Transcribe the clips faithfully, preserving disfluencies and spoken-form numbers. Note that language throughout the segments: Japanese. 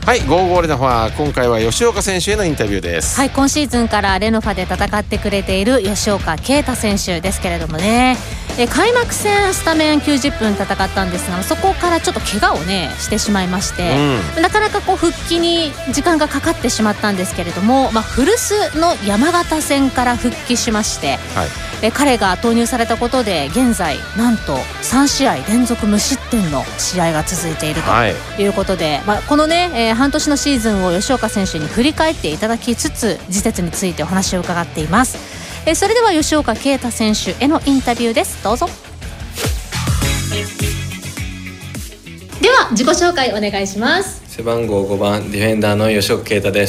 はい、ゴーゴーレノファ今回は吉岡選手へのインタビューです。 はい、今シーズンからレノファで戦ってくれている吉岡慶太選手ですけれどもね、え開幕戦スタメンきゅうじゅっぷん戦ったんですが、そこからちょっと怪我をねしてしまいまして、うん、なかなかこう復帰に時間がかかってしまったんですけれども、まあ、古巣の山形戦から復帰しまして、はい、え彼が投入されたことで現在なんとさんしあい連続無失点の試合が続いているということで、はい、まあ、このね、えー、半年のシーズンを吉岡選手に振り返っていただきつつ次節についてお話を伺っています。えー、それでは吉岡慶太選手へのインタビューです。どうぞ。では自己紹介お願いします。 背番号ごばんディフェンダーの吉岡慶太です。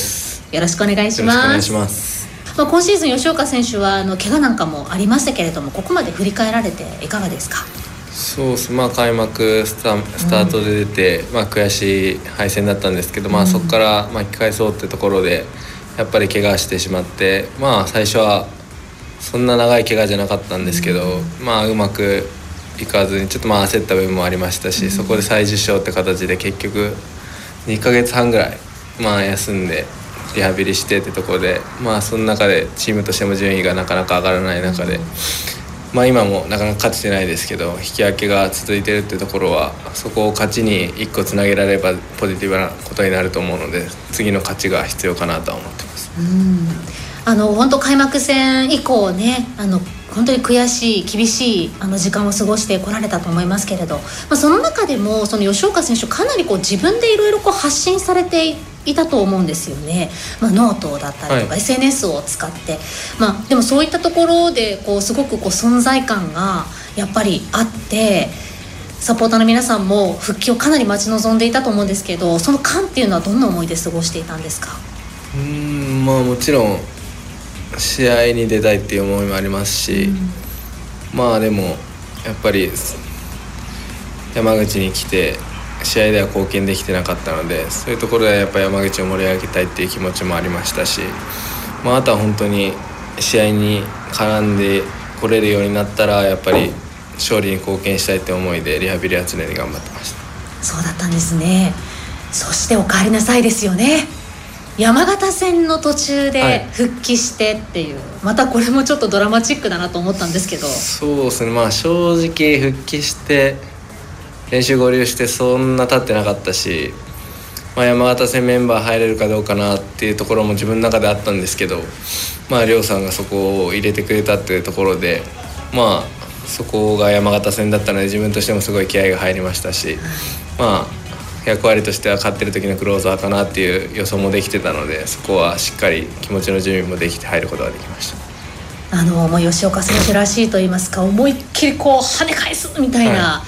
よろしくお願いします。 よろしくお願いします。 まあ、今シーズン吉岡選手はあの怪我なんかもありましたけれども、ここまで振り返られていかがですか？ そうです、まあ、開幕ス タ, スタートで出て、うん、まあ、悔しい敗戦だったんですけど、まあ、そこから巻き返そうってところでやっぱり怪我してしまって、まあ、最初はそんな長い怪我じゃなかったんですけど、うん、まあ、うまくいかずにちょっとまあ焦った部分もありましたし、うん、そこで再受傷って形で結局にかげつはんぐらい、まあ、休んでリハビリしてってところで、まあ、その中でチームとしても順位がなかなか上がらない中で、まあ、今もなかなか勝ててないですけど引き分けが続いてるってところはそこを勝ちにいっこつなげられればポジティブなことになると思うので、次の勝ちが必要かなとは思ってます。 うん、あの本当開幕戦以降ね、あの本当に悔しい厳しいあの時間を過ごしてこられたと思いますけれど、まあ、その中でもその吉岡選手かなりこう自分でいろいろ発信されていたと思うんですよね。まあ、ノートだったりとか、はい、エスエヌエス を使って、まあ、でもそういったところでこうすごくこう存在感がやっぱりあって、サポーターの皆さんも復帰をかなり待ち望んでいたと思うんですけど、その間っていうのはどんな思いで過ごしていたんですか？ うーん、まあ、もちろん試合に出たいっていう思いもありますし、うん、まあでもやっぱり山口に来て試合では貢献できてなかったので、そういうところでやっぱり山口を盛り上げたいっていう気持ちもありましたし、まあ、あとは本当に試合に絡んでこれるようになったらやっぱり勝利に貢献したいって思いでリハビリは常に頑張ってました。 そうだったんですね。そしてお帰りなさいですよね。山形戦の途中で復帰してっていう、はい、またこれもちょっとドラマチックだなと思ったんですけど。 そうですね、まあ正直復帰して練習合流してそんな経ってなかったし、まあ、山形戦メンバー入れるかどうかなっていうところも自分の中であったんですけど、まあ亮さんがそこを入れてくれたっていうところで、まあそこが山形戦だったので自分としてもすごい気合が入りましたし、まあ役割としては勝ってる時のクローザーかなっていう予想もできてたので、そこはしっかり気持ちの準備もできて入ることができました。 あのもう吉岡選手らしいと言いますか、思いっきりこう跳ね返すみたいな、はい、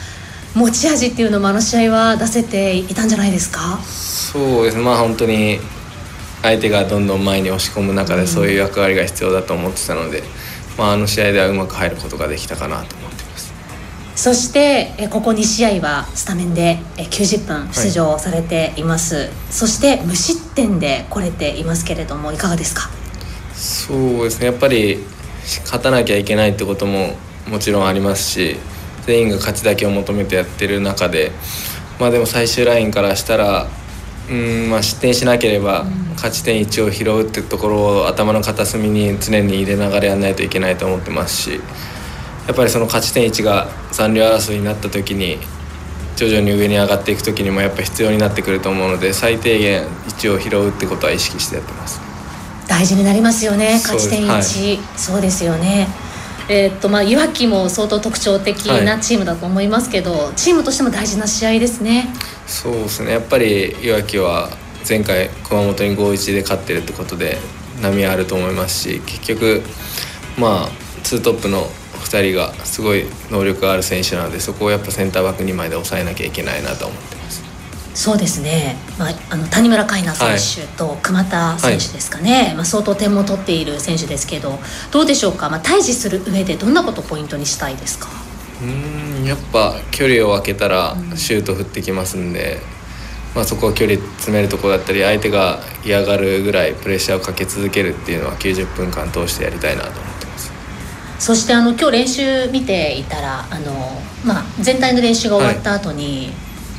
持ち味っていうのもあの試合は出せていたんじゃないですか？ そうですね、まあ本当に相手がどんどん前に押し込む中でそういう役割が必要だと思ってたので、うん、まあ、あの試合ではうまく入ることができたかなと思ってます。 そしてえここにしあいはスタメンでえきゅうじゅっぷん出場されています、はい、そして無失点で来れていますけれどもいかがですか？ そうですね、やっぱり勝たなきゃいけないってことももちろんありますし、全員が勝ちだけを求めてやってる中で、まあでも最終ラインからしたらうーん、まあ、失点しなければ勝ち点いちを拾うってところを頭の片隅に常に入れながらやらないといけないと思ってますし、やっぱりその勝ち点いちが残留争いになった時に徐々に上に上がっていく時にもやっぱ必要になってくると思うので、最低限いちを拾うってことは意識してやってます。 大事になりますよね、勝ち点いち。はい、そうですよね。えーっとまあ、いわきも相当特徴的なチームだと思いますけど、はい、チームとしても大事な試合ですね。 そうですね、やっぱりいわきは前回熊本に ごたいいち で勝ってるってことで波あると思いますし、結局まあツートップのふたりがすごい能力がある選手なので、そこをやっぱセンターバックにまいで抑えなきゃいけないなと思ってます。 そうですね、まあ、あの谷村海奈選手と熊田選手ですかね、はい、まあ、相当点も取っている選手ですけど、どうでしょうか、まあ、対峙する上でどんなことをポイントにしたいですか？ うーん、やっぱ距離を空けたらシュート振ってきますんで、うん、まあ、そこを距離詰めるところだったり相手が嫌がるぐらいプレッシャーをかけ続けるっていうのはきゅうじゅっぷんかん通してやりたいなと思ってます。 そしてあの今日練習見ていたらあの、まあ、全体の練習が終わった後に、はい、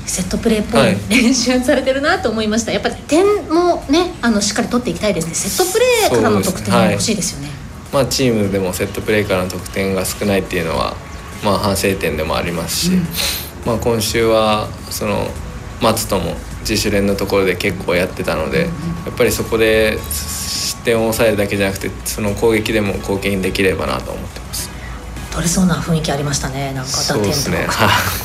セットプレーっぽい練習されてるなと思いました。やっぱり点もねあのしっかり取っていきたいですね。セットプレーからの得点が欲しいですよね。 まあ、チームでもセットプレーからの得点が少ないっていうのは、まあ、反省点でもありますし、うんまあ、今週はその松とも自主練のところで結構やってたので、うん、やっぱりそこで失点を抑えるだけじゃなくてその攻撃でも貢献できればなと思ってます。 取れそうな雰囲気ありましたね。なんか打点とかそうですねね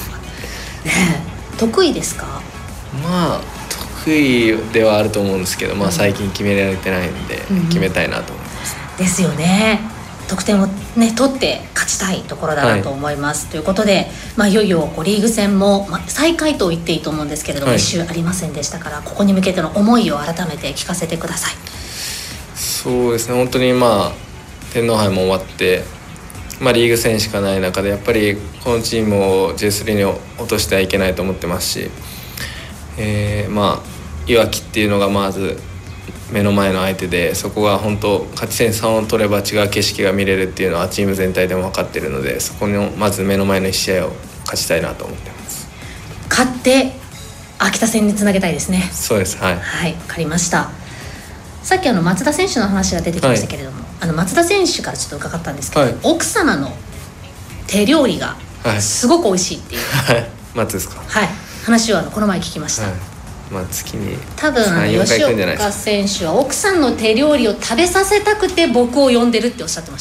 得意ですか？ まあ得意ではあると思うんですけど、まあ、最近決められてないんで決めたいなと思います、 うん、ですよね。得点を、ね、取って勝ちたいところだなと思います、はい、ということで、まあ、いよいよこうリーグ戦も、まあ、再開と言っていいと思うんですけれども、はい、一周ありませんでしたからここに向けての思いを改めて聞かせてください。 そうですね本当にまあ天皇杯も終わって、まあ、リーグ戦しかない中でやっぱりこのチームを ジェイスリー に落としてはいけないと思ってますし、えー、まあいわきっていうのがまず目の前の相手でそこが本当勝ち点さんを取れば違う景色が見れるっていうのはチーム全体でも分かっているのでそこのまず目の前のいち試合を勝ちたいなと思ってます。 勝って秋田戦につなげたいですね。 そうですはい、 はい、分かりました。さっきあの松田選手の話が出てきましたけれども、はい、あの松田選手からちょっと伺ったんですけど、はい、奥様の手料理がすごく美味しいっていう、 はい、松ですか？ はい話をあのこの前聞きました、 はいまあ、月に多分あの吉岡選手は奥さんの手料理を食べさせたくて僕を呼んでるっておっしゃってました。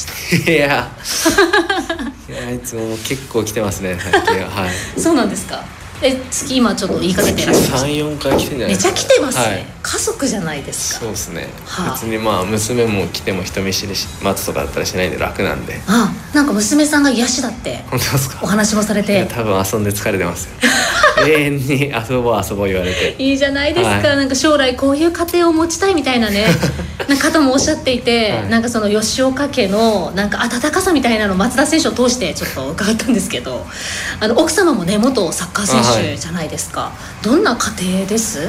いやいやいつも結構来てますねさっきは、はい、 そうなんですか。え月今ちょっと言いかけてらっしゃいました。 さん,よん回来てんじゃないですか。 めちゃ来てますね、 はい、 家族じゃないですか。 そうですね、 はあ、 別にまあ娘も来ても人見知り待つとかだったらしないんで楽なんで。 ああなんか娘さんが癒しだって本当ですか？ お話もされて。 多分遊んで疲れてますよ永遠に遊ぼう遊ぼう言われて。 いいじゃないですか、はい、なんか将来こういう家庭を持ちたいみたいなねなんか方もおっしゃっていて、はい、なんかその吉岡家のなんか温かさみたいなのを松田選手を通してちょっと伺ったんですけどあの奥様もね元サッカー選手じゃないですか、はい、どんな家庭です？う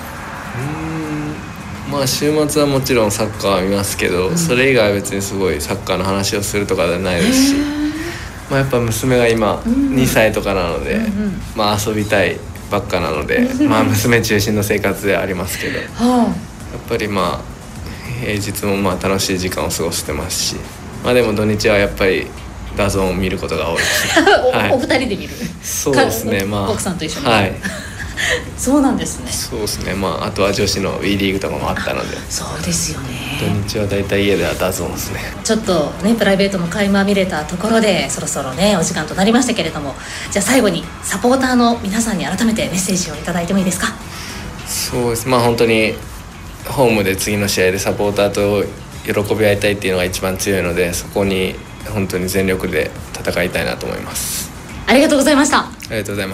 ーんまあ週末はもちろんサッカーは見ますけど、うん、それ以外は別にすごいサッカーの話をするとかではないですし、まあ、やっぱ娘が今にさいとかなので、うんうんまあ、遊びたいばっかなので、まあ、娘中心の生活ではありますけど、はあ、やっぱりまあ平日もまあ楽しい時間を過ごしてますし、まあ、でも土日はやっぱりダゾーンを見ることが多いですねお, はい、お二人で見る？ そうですね、まあ、 奥さんと一緒に、 はいそうなんですね。 そうですね、まあ、あとは女子の WE リーグとかもあったので。 そうですよね。 土日はだいたい家ではダゾーンですね。 ちょっとねプライベートも垣間見れたところでそろそろねお時間となりましたけれども、じゃあ最後にサポーターの皆さんに改めてメッセージをいただいてもいいですか？ そうですまあ本当にホームで次の試合でサポーターと喜び合いたいっていうのが一番強いのでそこに本当に全力で戦いたいなと思います。 ありがとうございました。 ありがとうございます。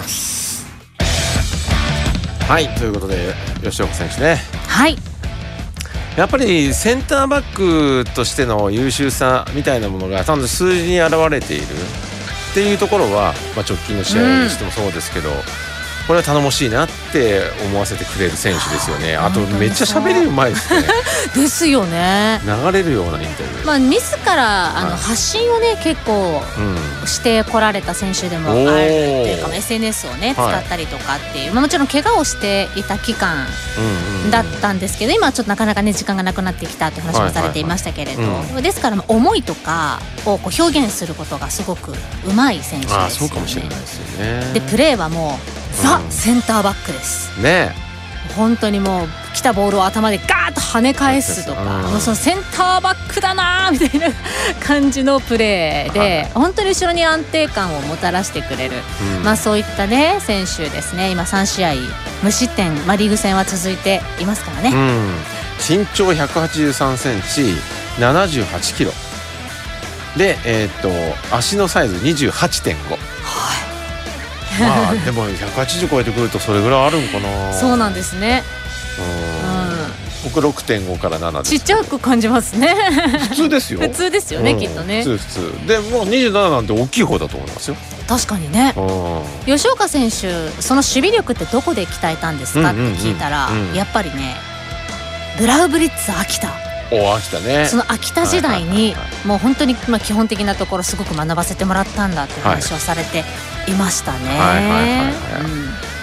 はいということで吉岡選手ね、 はいやっぱりセンターバックとしての優秀さみたいなものがちゃんと数字に表れているっていうところは、まあ、直近の試合にしてもそうですけど、うん、これは頼もしいなって思わせてくれる選手ですよね。あとめっちゃ喋りうまいですねですよね。 流れるようなインタビュー、 まあ、自らあの発信をね結構してこられた選手でもあるというか、うん、エスエヌエス をね使ったりとかっていう、はいまあ、もちろん怪我をしていた期間だったんですけど、今はちょっとなかなかね時間がなくなってきたという話もされていましたけれど、はいはいはい、ですから思いとかをこう表現することがすごくうまい選手ですよね。 あ、そうかもしれないですよね。 でプレーはもうザ・センターバックですね。 本当にもう来たボールを頭でガーッと跳ね返すとか、もうそのセンターバックだなみたいな感じのプレーで本当に後ろに安定感をもたらしてくれる、うんまあ、そういったね選手ですね。今さん試合無失点、まあ、リーグ戦は続いていますからね、うん、 身長ひゃくはちじゅうさんセンチななじゅうはちキロで、えー、っと足のサイズ にじゅうはちてんご、 はいまあでもひゃくはちじゅう超えてくるとそれぐらいあるんかな。 そうなんですね。 うん、僕 ろくてんご からななです。 ちっちゃく感じますね。 普通ですよ。 普通ですよね、うん、きっとね。 普通普通でもうにじゅうなななんて大きい方だと思いますよ。 確かにね。吉岡選手その守備力ってどこで鍛えたんですかって聞いたら、うんうんうん、やっぱりねブラウブリッツ秋田。 お秋田ね。 その秋田時代にもう本当にまあ基本的なところすごく学ばせてもらったんだって話をされていましたね。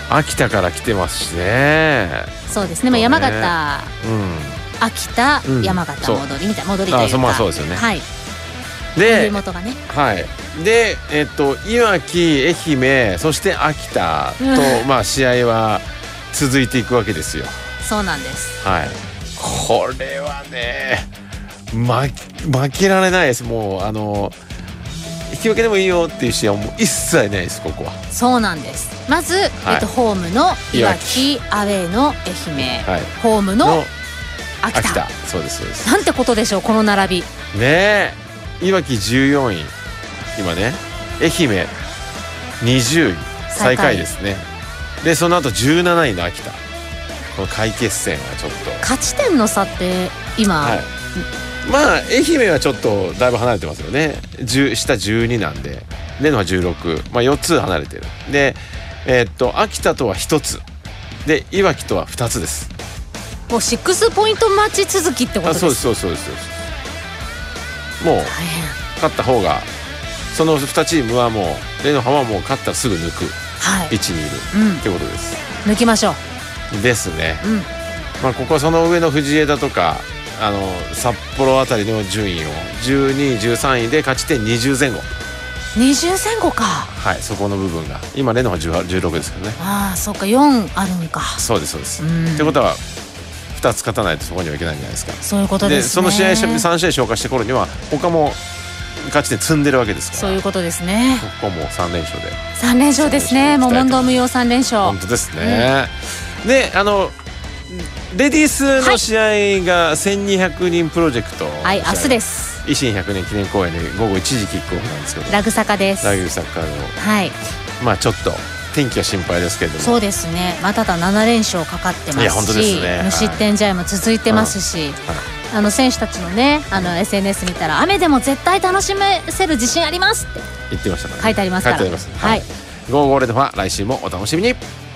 秋田から来てますしね。 そうですね、まあ、山形、 うん、 秋田、 うん、 山形戻りみたいな、戻りというか、 あ、まあそうですよね。 はい。 で、 元がね、 はい。で、えっといわき、愛媛、そして秋田と、うん、まあ試合は続いていくわけですよ。 そうなんです。 はい。これはね、ま負けられないです。もうあの引き分けでもいいよっていう試合はもう一切ないです、ここは。 そうなんです。まず、はい、えっと、ホームのいわき、アウェーの愛媛、はい、ホームの秋田。秋田、 そうですそうです。 なんてことでしょう、この並び。 ねえ、いわきじゅうよんい、今ね、愛媛にじゅうい、最下位ですね。でその後じゅうなないの秋田、この下位決戦はちょっと勝ち点の差って今、はい、 まあ愛媛はちょっとだいぶ離れてますよね。下じゅうになんで、でのはじゅうろく、まあ、よっつ離れてる。で、えー、っと秋田とはひとつで、いわきとはふたつです。 もうろくポイント待ち続きってことです。 あ、そうですそうですそうです。もう勝った方が、そのにチームはもうレノファはもう勝ったらすぐ抜く位置にいる、はい、ってことです。 抜きましょうですね、 うん、 まあ、ここはその上の藤枝とかあの札幌あたりの順位をじゅうにいじゅうさんいで勝ち点にじゅうぜん後。 にじゅうぜん後か。 はい、そこの部分が今レノファじゅうろくですけどね。 ああ、そうか、よんあるんか。 そうですそうです。ってことはふたつ勝たないとそこにはいけないんじゃないですか。 そういうことですね。 でその試合さん試合消化して頃には他も勝ち点積んでるわけですから。 そういうことですね。 ここもさん連勝でさん連勝ですね。もう問答無用さん連勝。 本当ですね、うん、であのレディースの試合がせんにひゃくにんプロジェクト、 はい、明日です。 維新ひゃくねん記念公演でごごいちじキックオフなんですけど、 ラグサカです。 ラグサカの、 はい、まあちょっと天気は心配ですけれども。 そうですね、まあ、ただなな連勝かかってますし、いや本当ですね、無失点試合も続いてますし、はい、あの選手たちのね、あの エスエヌエス 見たら雨でも絶対楽しめせる自信ありますって言ってましたから、ね、 書いてありますから。 書いてあります、はい、ゴーゴーレドファ来週もお楽しみに。